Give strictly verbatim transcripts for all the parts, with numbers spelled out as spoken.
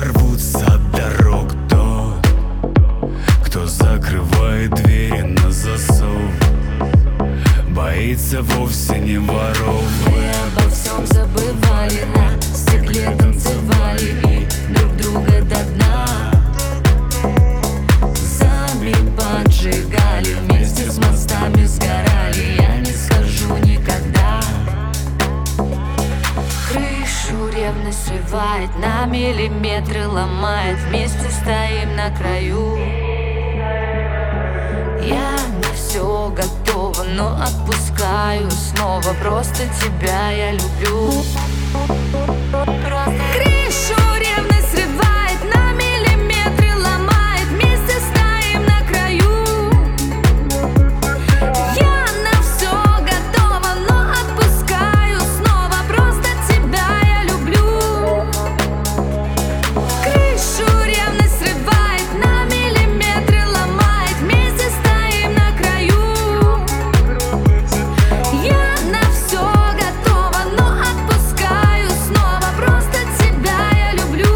оторвутся от дорог тот, кто закрывает двери на засов, боится вовсе не воров. Мы обо всем забывали, на стекле танцевали и друг друга до дна сами поджигали, вместе с мостами сгорали. Я не скажу никогда. Крышу ревность срывает, на миллиметры ломает, вместе стоим на краю. Я на все готова, но отпускаю снова. Просто тебя я люблю. Крышу ревность срывает, на миллиметры ломает, вместе стоим на краю. Я на все готова, но отпускаю снова. Просто тебя я люблю. Крышу ревность срывает, на миллиметры ломает, вместе стоим на краю. Я на все готова, но отпускаю снова. Просто тебя я люблю.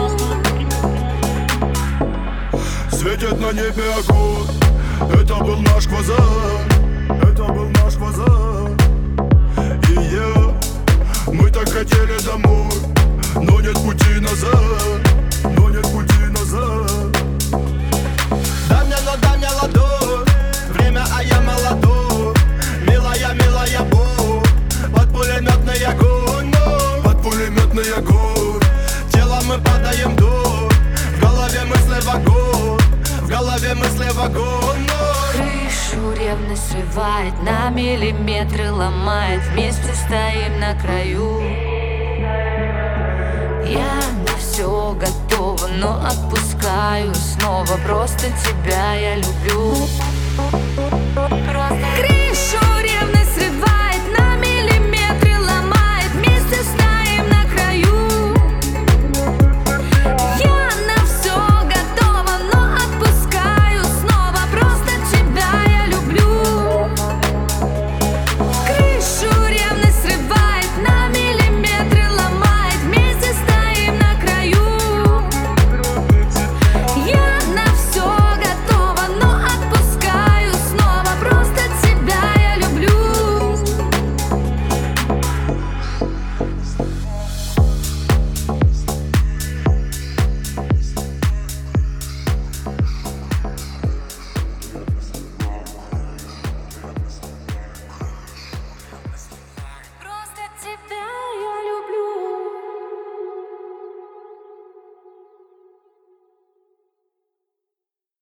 Светит на небе огонь, это был наш квазар, это был наш квазар. И я, мы так хотели домой, но нет пути назад, но нет пути назад. Дай мне, но дай мне ладонь, время, а я молодой. Милая, милая боль, под пулеметный огонь, но под пулеметный огонь. Телом мы падаем вдоль, в голове мысли вагон, в голове мысли вагон, но Крышу ревность срывает, на миллиметры ломает, вместе стоим на краю. Я на все готова, но отпускаю снова. Просто тебя я люблю.